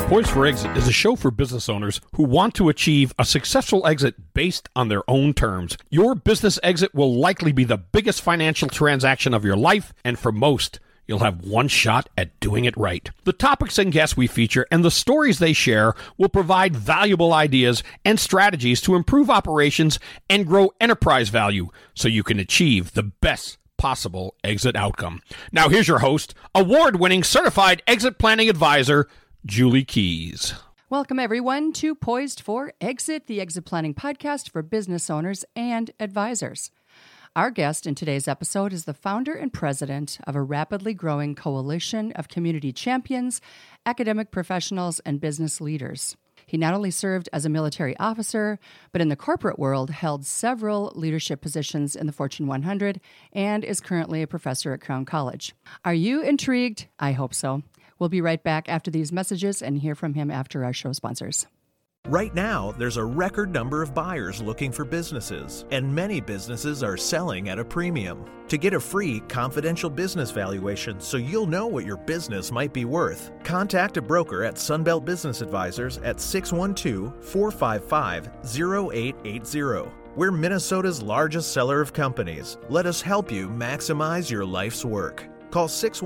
Poised for Exit is a show for business owners who want to achieve a successful exit based on their own terms. Your business exit will likely be the biggest financial transaction of your life, and for most, you'll have one shot at doing it right. The topics and guests we feature and the stories they share will provide valuable ideas and strategies to improve operations and grow enterprise value so you can achieve the best possible exit outcome. Now here's your host, award-winning certified exit planning advisor, Julie Keys. Welcome, everyone, to Poised for Exit, the exit planning podcast for business owners and advisors. Our guest in today's episode is the founder and president of a rapidly growing coalition of community champions, academic professionals, and business leaders. He not only served as a military officer, but in the corporate world held several leadership positions in the Fortune 100 and is currently a professor at Crown College. Are you intrigued? I hope so. We'll be right back after these messages and hear from him after our show sponsors. Right now, there's a record number of buyers looking for businesses, and many businesses are selling at a premium. To get a free, confidential business valuation so you'll know what your business might be worth, contact a broker at Sunbelt Business Advisors at 612-455-0880. We're Minnesota's largest seller of companies. Let us help you maximize your life's work. Call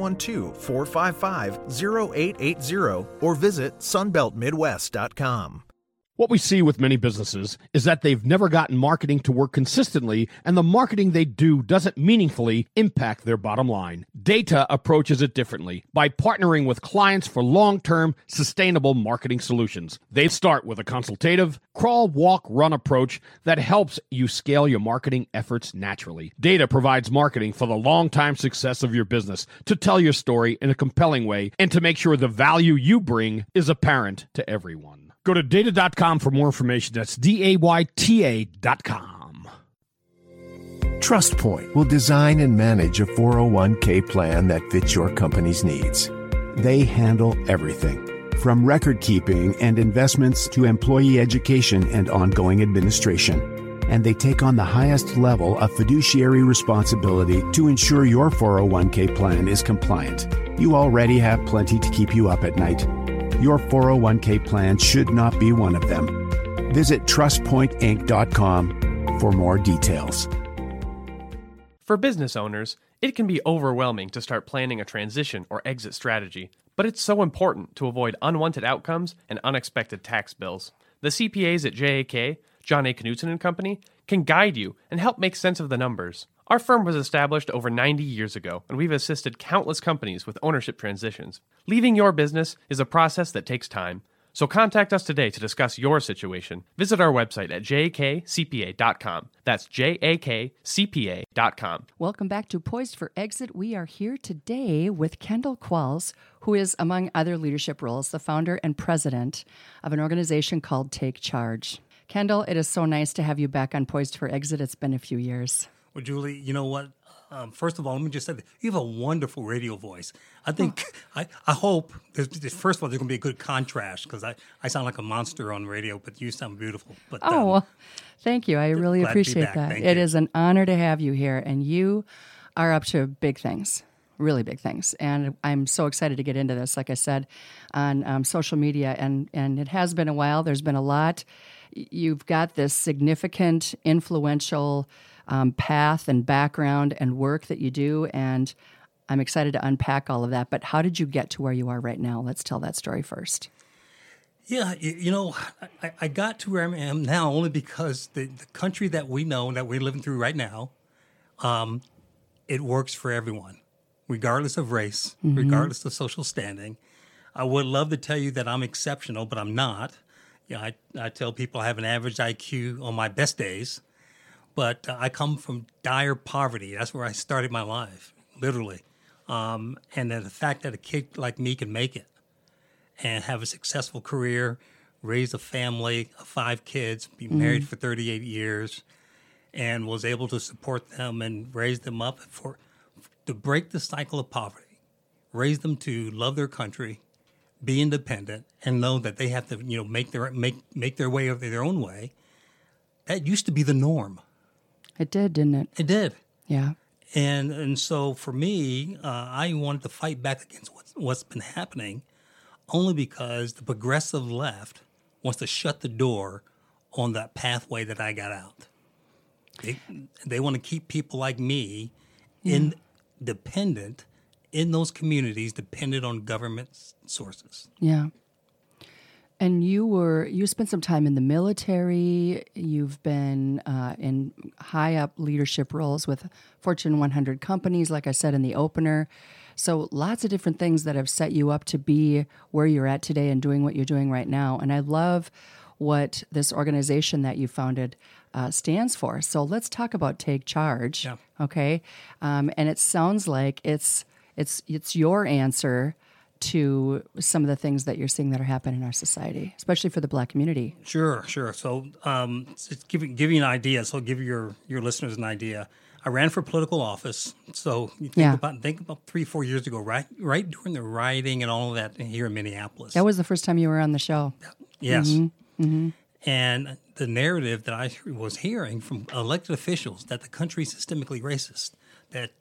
612-455-0880 or visit sunbeltmidwest.com. What we see with many businesses is that they've never gotten marketing to work consistently, and the marketing they do doesn't meaningfully impact their bottom line. Data approaches it differently by partnering with clients for long-term, sustainable marketing solutions. They start with a consultative, crawl, walk, run approach that helps you scale your marketing efforts naturally. Data provides marketing for the long-time success of your business, to tell your story in a compelling way, and to make sure the value you bring is apparent to everyone. Go to data.com for more information. That's DAYTA.com. TrustPoint will design and manage a 401k plan that fits your company's needs. They handle everything, from record keeping and investments to employee education and ongoing administration. And they take on the highest level of fiduciary responsibility to ensure your 401k plan is compliant. You already have plenty to keep you up at night. Your 401k plan should not be one of them. Visit TrustPointInc.com for more details. For business owners, it can be overwhelming to start planning a transition or exit strategy, but it's so important to avoid unwanted outcomes and unexpected tax bills. The CPAs at JAK, John A. Knutson & Company, can guide you and help make sense of the numbers. Our firm was established over 90 years ago, and we've assisted countless companies with ownership transitions. Leaving your business is a process that takes time. So contact us today to discuss your situation. Visit our website at jakcpa.com. That's jakcpa.com. Welcome back to Poised for Exit. We are here today with Kendall Qualls, who is, among other leadership roles, the founder and president of an organization called Take Charge. Kendall, it is so nice to have you back on Poised for Exit. It's been a few years. Well, Julie, you know what? First of all, let me just say that you have a wonderful radio voice. I think, I hope, first of all, there's going to be a good contrast because I sound like a monster on radio, but you sound beautiful. But well, thank you. I really appreciate that. It is an honor to have you here, and you are up to big things, really big things. And I'm so excited to get into this, like I said, on social media. And it has been a while. There's been a lot. You've got this significant, influential path and background and work that you do, and I'm excited to unpack all of that. But how did you get to where you are right now? Let's tell that story first. Yeah, I got to where I am now only because the country that we know, that we're living through right now, it works for everyone, regardless of race, regardless of social standing. I would love to tell you that I'm exceptional, but I'm not. I tell people I have an average IQ on my best days. But I come from dire poverty. That's where I started my life, literally. And then the fact that a kid like me can make it and have a successful career, raise a family of 5 kids, be married for 38 years, and was able to support them and raise them up to break the cycle of poverty, raise them to love their country, be independent, and know that they have to, make their way of their own way. That used to be the norm. It did, didn't it? It did. Yeah. And so for me, I wanted to fight back against what's been happening only because the progressive left wants to shut the door on that pathway that I got out. They want to keep people like me dependent in those communities, dependent on government sources. Yeah. And you spent some time in the military. You've been in high up leadership roles with Fortune 100 companies, like I said in the opener. So lots of different things that have set you up to be where you're at today and doing what you're doing right now. And I love what this organization that you founded stands for. So let's talk about Take Charge. Yeah. Okay. And it sounds like it's your answer to some of the things that you're seeing that are happening in our society, especially for the Black community. Sure. So just give you an idea. So give your listeners an idea. I ran for political office. So you think about 3-4 years ago, right during the rioting and all of that here in Minneapolis. That was the first time you were on the show. Yes. Mm-hmm. Mm-hmm. And the narrative that I was hearing from elected officials that the country is systemically racist, that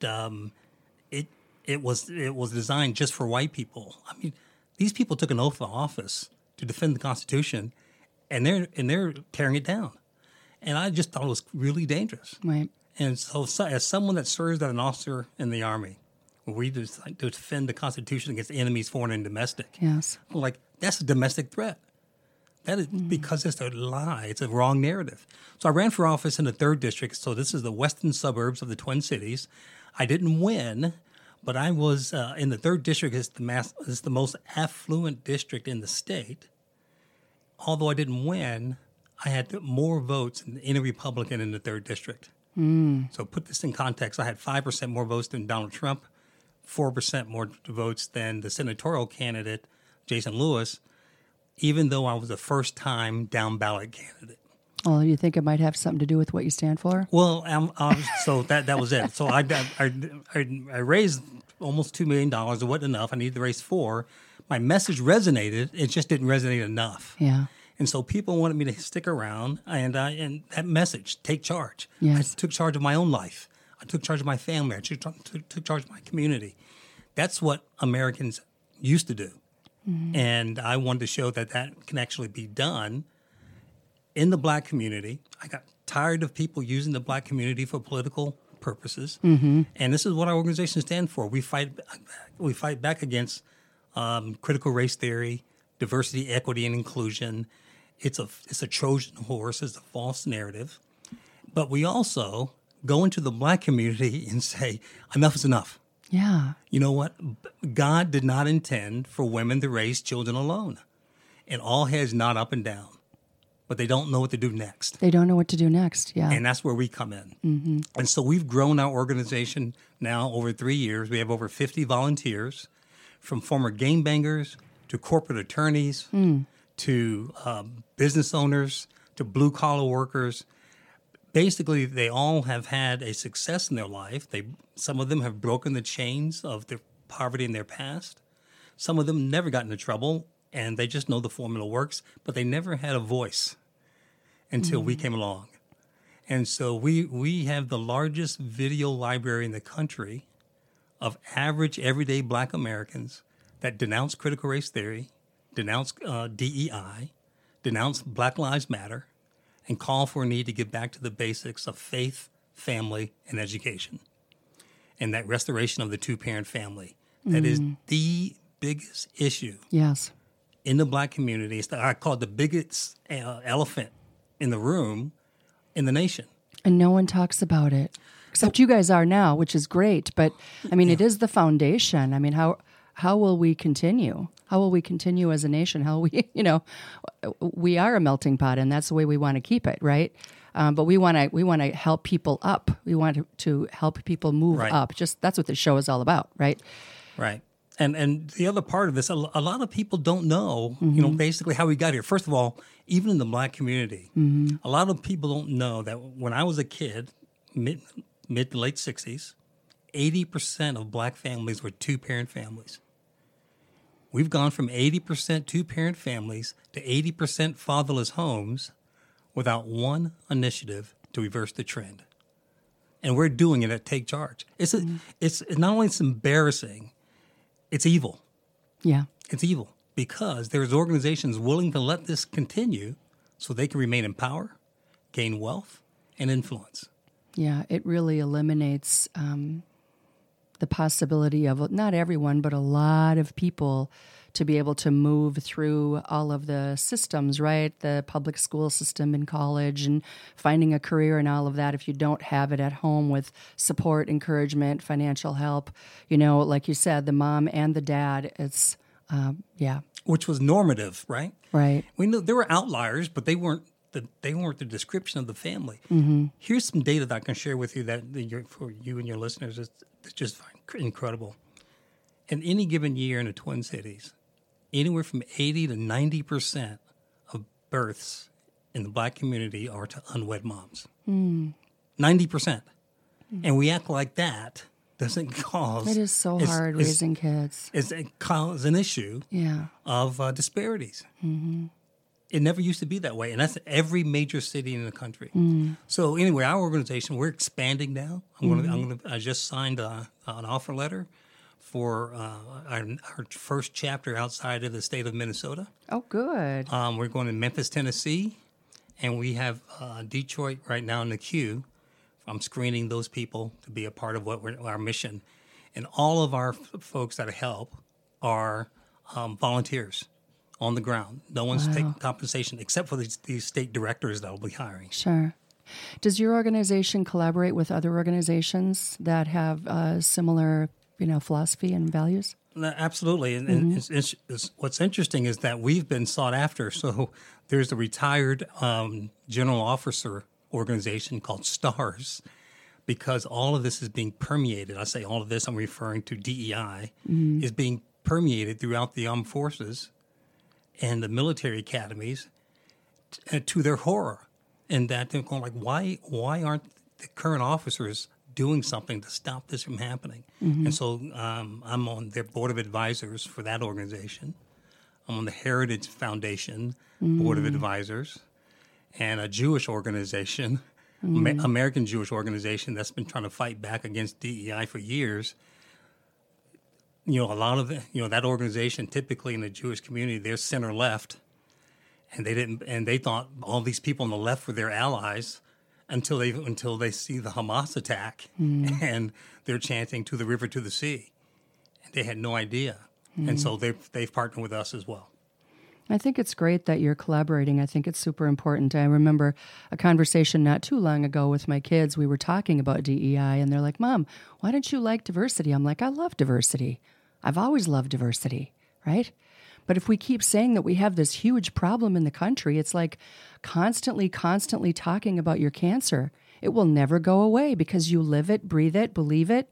it was designed just for white people. I mean, these people took an oath of office to defend the Constitution, and they're tearing it down. And I just thought it was really dangerous. Right. And so as someone that serves as an officer in the Army, we decide to defend the Constitution against enemies, foreign and domestic. Yes. Like, that's a domestic threat. That is because it's a lie. It's a wrong narrative. So I ran for office in the 3rd District. So this is the western suburbs of the Twin Cities. I didn't win, but I was in the 3rd District. It's the most affluent district in the state. Although I didn't win, I had more votes than any Republican in the 3rd District. So put this in context. I had 5% more votes than Donald Trump, 4% more votes than the senatorial candidate, Jason Lewis, even though I was a first-time down-ballot candidate. Well, you think it might have something to do with what you stand for? Well, so that was it. So I raised almost $2 million. It wasn't enough. I needed to raise $4 million. My message resonated. It just didn't resonate enough. Yeah. And so people wanted me to stick around, and that message, take charge. Yes. I took charge of my own life. I took charge of my family. I took charge of my community. That's what Americans used to do. Mm-hmm. And I wanted to show that can actually be done in the Black community. I got tired of people using the Black community for political purposes. Mm-hmm. And this is what our organization stands for. We fight back against critical race theory, diversity, equity, and inclusion. It's a Trojan horse. It's a false narrative. But we also go into the Black community and say, enough is enough. Yeah. You know what? God did not intend for women to raise children alone. And all heads nod up and down. But they don't know what to do next. They don't know what to do next, yeah. And that's where we come in. Mm-hmm. And so we've grown our organization now over 3 years. We have over 50 volunteers, from former gangbangers to corporate attorneys to business owners to blue-collar workers. Basically, they all have had a success in their life. Some of them have broken the chains of their poverty in their past. Some of them never got into trouble, and they just know the formula works, but they never had a voice until we came along. And so we have the largest video library in the country of average, everyday Black Americans that denounce critical race theory, denounce DEI, denounce Black Lives Matter, and call for a need to get back to the basics of faith, family, and education. And that restoration of the two-parent family. That is the biggest issue in the Black community. I call it the biggest elephant in the room in the nation. And no one talks about it, except you guys are now, which is great. But, I mean, it is the foundation. I mean, how will we continue? How will we continue as a nation? How will we, we are a melting pot, and that's the way we want to keep it, right? But we want to help people up. We want to help people move up. Just that's what the show is all about, right? Right. And the other part of this, a lot of people don't know, basically how we got here. First of all, even in the Black community, a lot of people don't know that when I was a kid, mid to late 60s, 80% of Black families were two-parent families. We've gone from 80% two-parent families to 80% fatherless homes without one initiative to reverse the trend. And we're doing it at Take Charge. It's not only it's embarrassing, it's evil. Yeah. It's evil. because there's organizations willing to let this continue so they can remain in power, gain wealth, and influence. Yeah, it really eliminates the possibility of not everyone, but a lot of people to be able to move through all of the systems, right? The public school system in college and finding a career and all of that. If you don't have it at home with support, encouragement, financial help, like you said, the mom and the dad, it's, Which was normative, right? Right. We know there were outliers, but they weren't the description of the family. Mm-hmm. Here's some data that I can share with you for you and your listeners. It's just incredible. In any given year in the Twin Cities, anywhere from 80 to 90% of births in the Black community are to unwed moms. 90%. And we act like that doesn't cause... It is so hard raising kids. It causes an issue of disparities. Mm-hmm. It never used to be that way, and that's every major city in the country. So anyway, our organization, we're expanding now. I just signed an offer letter for our first chapter outside of the state of Minnesota. Oh, good. We're going to Memphis, Tennessee, and we have Detroit right now in the queue. I'm screening those people to be a part of our mission. And all of our folks that help are volunteers on the ground. No one's taking compensation except for these state directors that will be hiring. Sure. Does your organization collaborate with other organizations that have similar philosophy and values? Absolutely. And what's interesting is that we've been sought after. So there's the retired general officer organization called STARS, because all of this is being permeated. I say all of this, I'm referring to DEI, is being permeated throughout the armed forces and the military academies to their horror. And that they're going like, why aren't the current officers doing something to stop this from happening? And so I'm on their board of advisors for that organization. I'm on the Heritage Foundation board of advisors, and a Jewish organization, American Jewish organization that's been trying to fight back against DEI for years. A lot of that organization, typically in the Jewish community, they're center left, and they thought all these people on the left were their allies until they see the Hamas attack, and they're chanting "to the river, to the sea," and they had no idea, and so they've partnered with us as well. I think it's great that you're collaborating. I think it's super important. I remember a conversation not too long ago with my kids. We were talking about DEI, and they're like, "Mom, why don't you like diversity?" I'm like, "I love diversity. I've always loved diversity," right? But if we keep saying that we have this huge problem in the country, it's like constantly talking about your cancer. It will never go away because you live it, breathe it, believe it,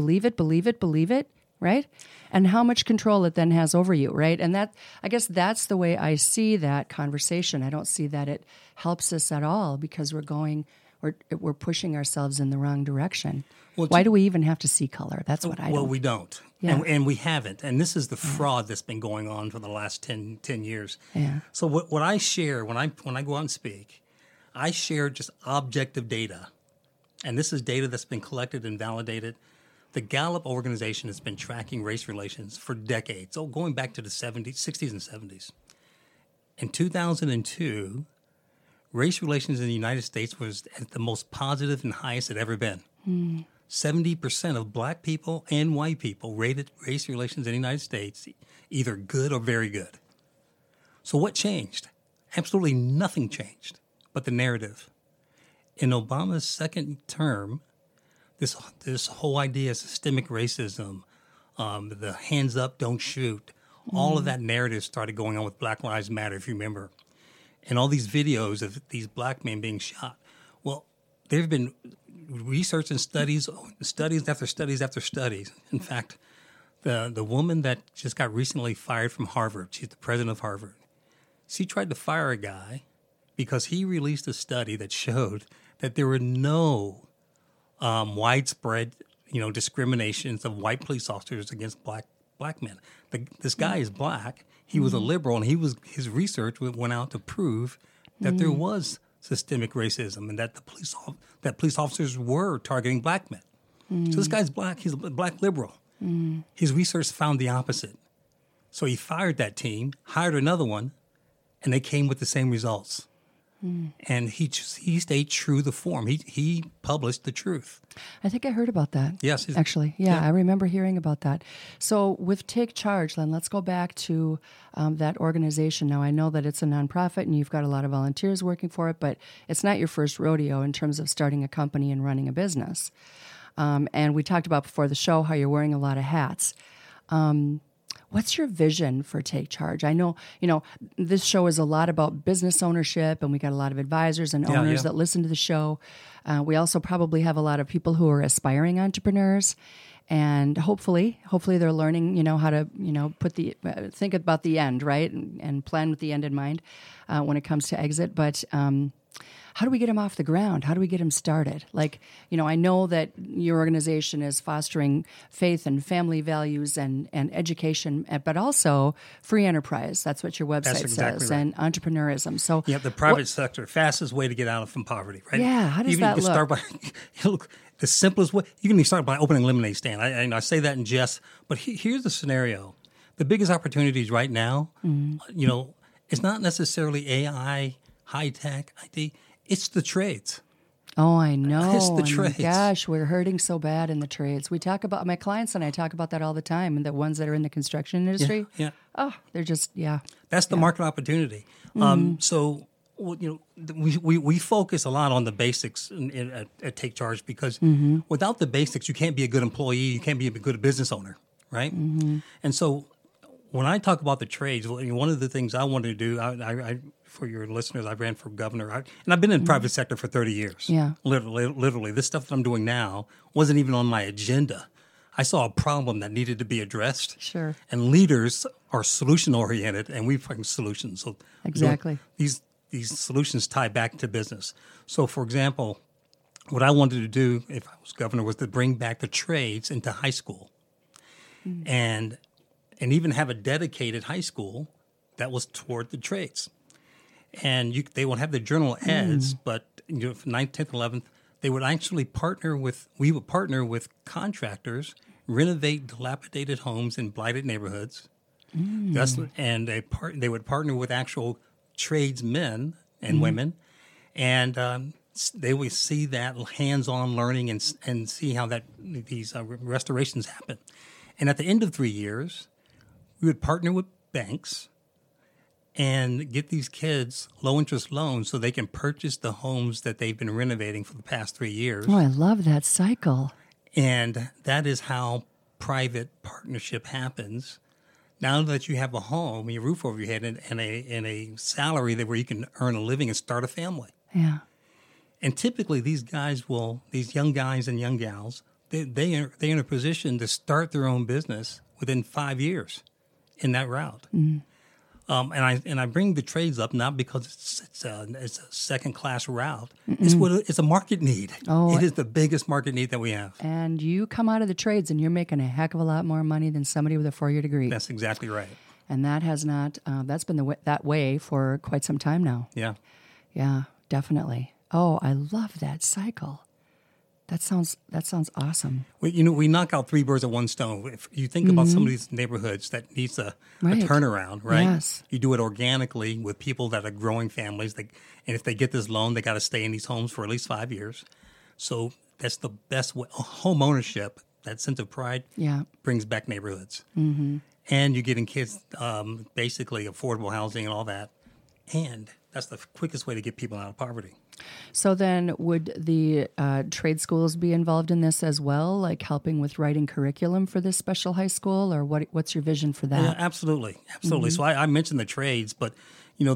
right? And how much control it then has over you, right? And I guess that's the way I see that conversation. I don't see that it helps us at all because we're pushing ourselves in the wrong direction. Well, why do we even have to see color? That's what I don't. Well, we don't. Yeah. And we haven't. And this is the fraud that's been going on for the last 10 years. Yeah. So what I share when I go out and speak, I share just objective data. And this is data that's been collected and validated. The Gallup organization has been tracking race relations for decades, going back to the 60s and 70s. In 2002, race relations in the United States was at the most positive and highest it ever been. 70% of black people and white people rated race relations in the United States either good or very good. So what changed? Absolutely nothing changed but the narrative. In Obama's second term, this whole idea of systemic racism, the hands up, don't shoot, all of that narrative started going on with Black Lives Matter, if you remember. And all these videos of these black men being shot. Well, there have been research and studies after studies after studies. In fact, the woman that just got recently fired from Harvard, she's the president of Harvard, she tried to fire a guy because he released a study that showed that there were no widespread, discriminations of white police officers against black men. This guy is black. He was a liberal, and his research went out to prove that there was systemic racism and that police officers were targeting black men. So this guy's black. He's a black liberal. His research found the opposite. So he fired that team, hired another one, and they came with the same results. And he stayed true to form. He published the truth. I think I heard about that. Yes. Actually. Yeah, I remember hearing about that. So with Take Charge, Len, let's go back to that organization. Now, I know that it's a nonprofit and you've got a lot of volunteers working for it, but it's not your first rodeo in terms of starting a company and running a business. And we talked about before the show how you're wearing a lot of hats. What's your vision for Take Charge? I know, this show is a lot about business ownership, and we got a lot of advisors and owners that listen to the show. We also probably have a lot of people who are aspiring entrepreneurs, and hopefully they're learning, how to, think about the end, right, and plan with the end in mind when it comes to exit. But how do we get them off the ground? How do we get them started? Like, I know that your organization is fostering faith and family values and education, but also free enterprise. That's what your website says, right. and entrepreneurism. So, the private sector, fastest way to get out from poverty, right? Yeah, how does that look? Start by, look, the simplest way, you can even start by opening a lemonade stand. I say that in jest, but here's the scenario. The biggest opportunities right now, it's not necessarily AI, high-tech, IT. It's the trades. Oh, I know. It's the trades. Gosh, we're hurting so bad in the trades. We talk about, my clients and I talk about that all the time, and the ones that are in the construction industry. Yeah. Oh, they're just, That's the market opportunity. So, we focus a lot on the basics at Take Charge because without the basics, you can't be a good employee, you can't be a good business owner, right? And so when I talk about the trades, one of the things I wanted to do, I for your listeners, I ran for governor, and I've been in the private sector for 30 years. Yeah. Literally. This stuff that I'm doing now wasn't even on my agenda. I saw a problem that needed to be addressed. Sure. And leaders are solution-oriented, and we find solutions. So exactly. These solutions tie back to business. So, for example, what I wanted to do if I was governor was to bring back the trades into high school. And even have a dedicated high school that was toward the trades. And they would have the journal ads, but for 9th, 10th, 11th, they would actually we would partner with contractors, renovate dilapidated homes in blighted neighborhoods. And they would partner with actual tradesmen and women, and they would see that hands-on learning and see how these restorations happen. And at the end of 3 years, we would partner with banks and get these kids low-interest loans so they can purchase the homes that they've been renovating for the past 3 years. Oh, I love that cycle. And that is how private partnership happens. Now that you have a home, a roof over your head, and a salary where you can earn a living and start a family. Yeah. And typically these young guys and young gals, they're in a position to start their own business within 5 years in that route. And I bring the trades up not because it's a second class route. It's a market need. Oh, it is the biggest market need that we have. And you come out of the trades and you're making a heck of a lot more money than somebody with a 4-year degree. That's exactly right. And that has not. That's been that way for quite some time now. Yeah. Yeah, definitely. Oh, I love that cycle. That sounds awesome. We knock out 3 birds with 1 stone. If you think about some of these neighborhoods that needs a turnaround, right? Yes. You do it organically with people that are growing families. And if they get this loan, they got to stay in these homes for at least 5 years. So that's the best way. Home ownership, that sense of pride, brings back neighborhoods. And you're getting kids basically affordable housing and all that. And that's the quickest way to get people out of poverty. So then would the trade schools be involved in this as well, like helping with writing curriculum for this special high school, or what's your vision for that? Yeah, absolutely. So I mentioned the trades, but you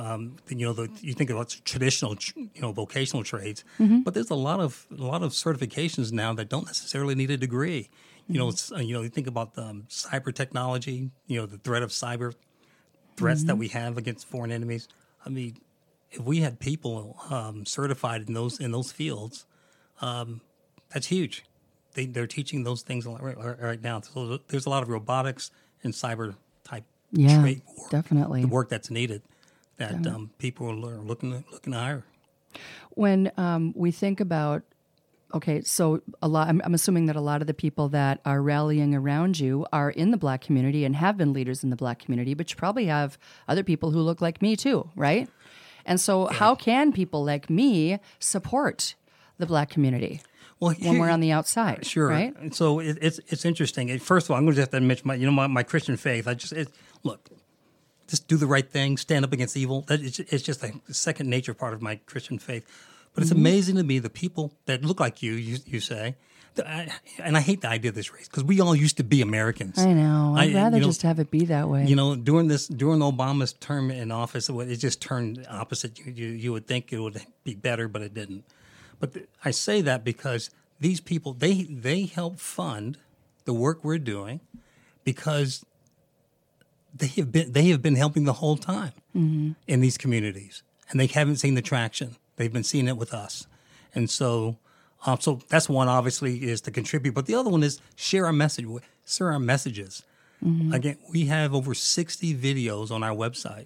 think about traditional vocational trades, but there's a lot of certifications now that don't necessarily need a degree. You think about cyber technology, the threat of cyber threats that we have against foreign enemies. I mean, if we had people certified in those fields, that's huge. They're teaching those things right now. So there's a lot of robotics and cyber type trade work, definitely the work that's needed that people are looking to hire. When we think about Okay, so I'm assuming that a lot of the people that are rallying around you are in the Black community and have been leaders in the Black community, but you probably have other people who look like me too, right? And so how can people like me support the Black community when we're on the outside? Sure. Right? So it's interesting. First of all, I'm going to have to admit my Christian faith. Look, just do the right thing, stand up against evil. It's just a second nature part of my Christian faith. But it's amazing to me the people that look like you say, and I hate the idea of this race because we all used to be Americans. I know. I'd rather just have it be that way. During Obama's term in office, it just turned opposite. You would think it would be better, but it didn't. But I say that because these people they help fund the work we're doing because they have been helping the whole time in these communities, and they haven't seen the traction. They've been seeing it with us. And so that's one, obviously, is to contribute. But the other one is share our messages. Again, we have over 60 videos on our website,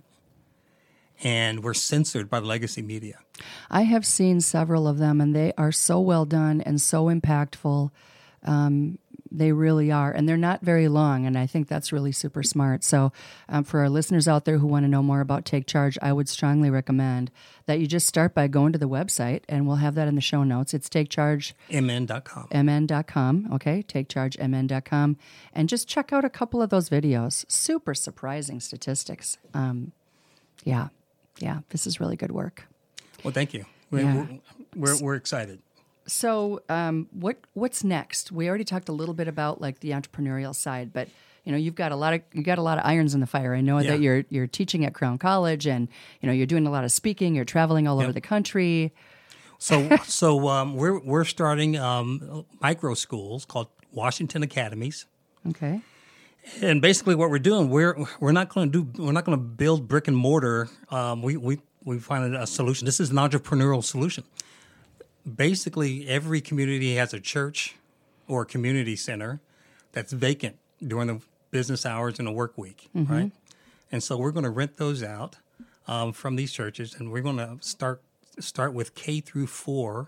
and we're censored by the legacy media. I have seen several of them, and they are so well done and so impactful. They really are. And they're not very long, and I think that's really super smart. So for our listeners out there who want to know more about Take Charge, I would strongly recommend that you just start by going to the website, and we'll have that in the show notes. It's takechargemn.com. MN.com, okay, takechargemn.com. And just check out a couple of those videos. Super surprising statistics. Yeah, this is really good work. Well, thank you. We're excited. So, what's next? We already talked a little bit about like the entrepreneurial side, but you've got a lot of irons in the fire. I know that you're teaching at Crown College, and you're doing a lot of speaking. You're traveling all over the country. So we're starting micro schools called Washington Academies. Okay. And basically, what we're doing, we're not going to build brick and mortar. We find a solution. This is an entrepreneurial solution. Basically, every community has a church or a community center that's vacant during the business hours in a work week, right? And so we're going to rent those out from these churches, and we're going to start with K through 4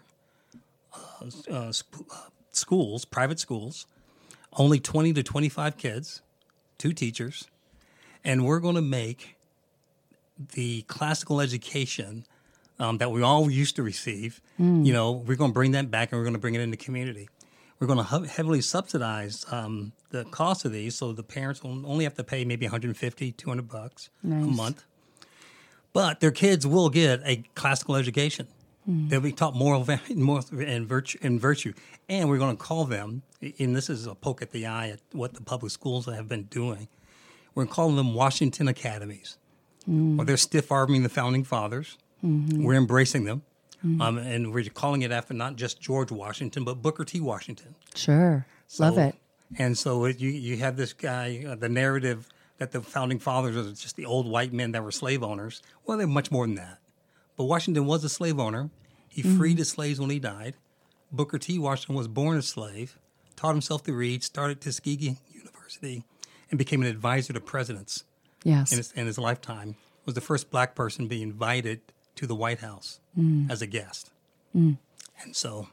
schools, private schools, only 20 to 25 kids, 2 teachers, and we're going to make the classical education that we all used to receive, we're going to bring that back, and we're going to bring it in the community. We're going to heavily subsidize the cost of these, so the parents will only have to pay maybe $150, $200 a month. But their kids will get a classical education. They'll be taught moral and virtue. And we're going to call them, and this is a poke at the eye at what the public schools have been doing, we're going to call them Washington Academies. Well, they're stiff-arming the Founding Fathers. We're embracing them, and we're calling it after not just George Washington, but Booker T. Washington. Sure. Love it. And so you have this guy, the narrative that the Founding Fathers are just the old white men that were slave owners. Well, they're much more than that. But Washington was a slave owner. He freed his slaves when he died. Booker T. Washington was born a slave, taught himself to read, started Tuskegee University, and became an advisor to presidents. Yes. In his lifetime. Was the first black person being invited to the White House as a guest. And so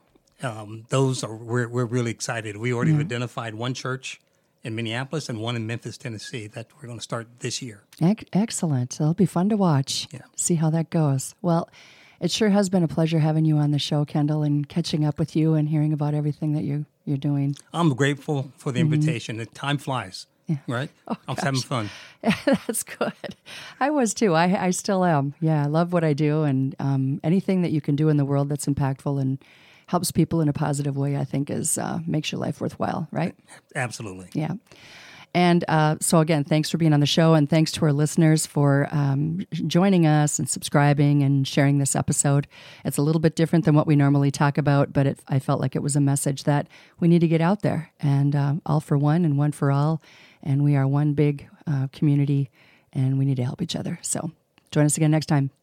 we're really excited. We already identified one church in Minneapolis and one in Memphis, Tennessee that we're going to start this year. Excellent. It'll be fun to watch. Yeah. See how that goes. Well, it sure has been a pleasure having you on the show, Kendall, and catching up with you and hearing about everything that you're doing. I'm grateful for the invitation. Time flies. Yeah. Right? I'm having fun. That's good. I was too. I still am. Yeah, I love what I do, and anything that you can do in the world that's impactful and helps people in a positive way, I think is makes your life worthwhile, right? Absolutely. Yeah. And so again, thanks for being on the show, and thanks to our listeners for joining us and subscribing and sharing this episode. It's a little bit different than what we normally talk about, but I felt like it was a message that we need to get out there, and all for one and one for all. And we are one big community, and we need to help each other. So join us again next time.